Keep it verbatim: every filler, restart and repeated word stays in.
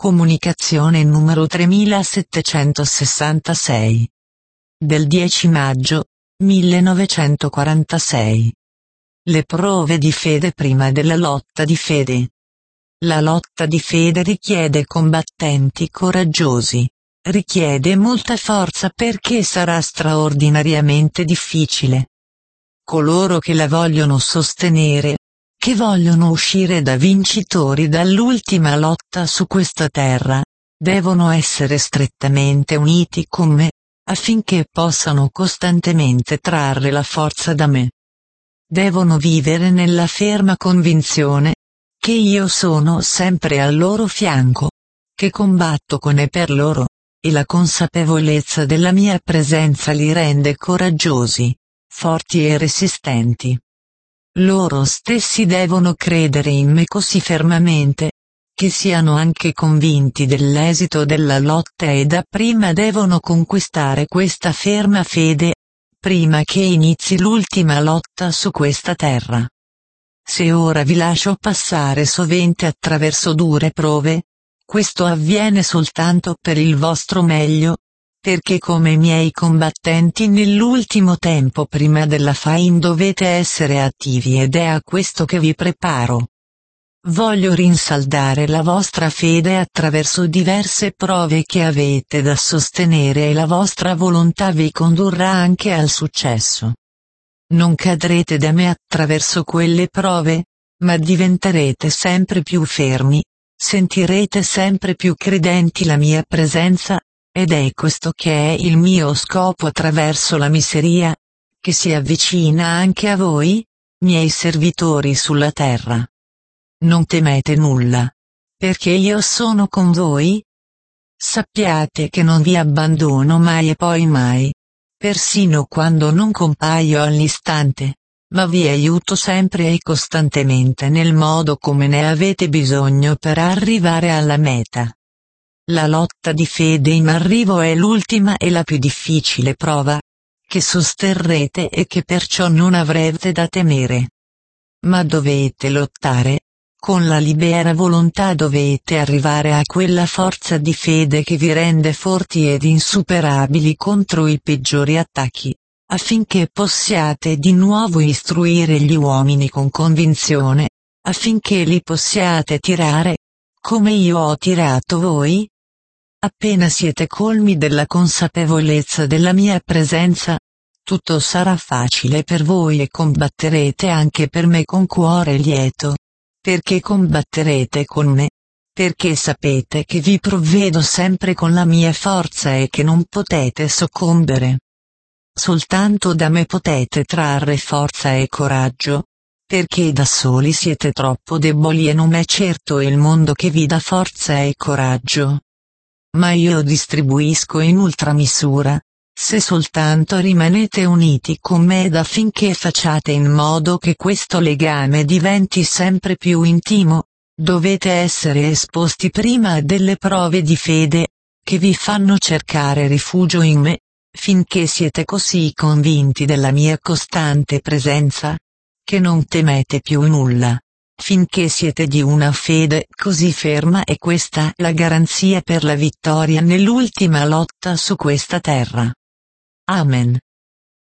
Comunicazione numero tremilasettecentosessantasei. Del dieci maggio, millenovecentoquarantasei. Le prove di fede prima della lotta di fede. La lotta di fede richiede combattenti coraggiosi. Richiede molta forza perché sarà straordinariamente difficile. Coloro che la vogliono sostenere, che vogliono uscire da vincitori dall'ultima lotta su questa terra, devono essere strettamente uniti con me, affinché possano costantemente trarre la forza da me. Devono vivere nella ferma convinzione che io sono sempre al loro fianco, che combatto con e per loro, e la consapevolezza della mia presenza li rende coraggiosi, forti e resistenti. Loro stessi devono credere in me così fermamente, che siano anche convinti dell'esito della lotta e dapprima devono conquistare questa ferma fede, prima che inizi l'ultima lotta su questa terra. Se ora vi lascio passare sovente attraverso dure prove, questo avviene soltanto per il vostro meglio, perché come miei combattenti nell'ultimo tempo prima della fine dovete essere attivi ed è a questo che vi preparo. Voglio rinsaldare la vostra fede attraverso diverse prove che avete da sostenere e la vostra volontà vi condurrà anche al successo. Non cadrete da me attraverso quelle prove, ma diventerete sempre più fermi, sentirete sempre più credenti la mia presenza, ed è questo che è il mio scopo attraverso la miseria, che si avvicina anche a voi, miei servitori sulla terra. Non temete nulla, perché io sono con voi. Sappiate che non vi abbandono mai e poi mai, persino quando non compaio all'istante, ma vi aiuto sempre e costantemente nel modo come ne avete bisogno per arrivare alla meta. La lotta di fede in arrivo è l'ultima e la più difficile prova, che sosterrete e che perciò non avrete da temere. Ma dovete lottare, con la libera volontà dovete arrivare a quella forza di fede che vi rende forti ed insuperabili contro i peggiori attacchi, affinché possiate di nuovo istruire gli uomini con convinzione, affinché li possiate tirare, come io ho tirato voi. Appena siete colmi della consapevolezza della mia presenza, tutto sarà facile per voi e combatterete anche per me con cuore lieto, perché combatterete con me, perché sapete che vi provvedo sempre con la mia forza e che non potete soccombere. Soltanto da me potete trarre forza e coraggio, perché da soli siete troppo deboli e non è certo il mondo che vi dà forza e coraggio. Ma io distribuisco in ultramisura, se soltanto rimanete uniti con me ed affinché facciate in modo che questo legame diventi sempre più intimo, dovete essere esposti prima a delle prove di fede, che vi fanno cercare rifugio in me, finché siete così convinti della mia costante presenza, che non temete più nulla. Finché siete di una fede così ferma e questa è la garanzia per la vittoria nell'ultima lotta su questa terra. Amen.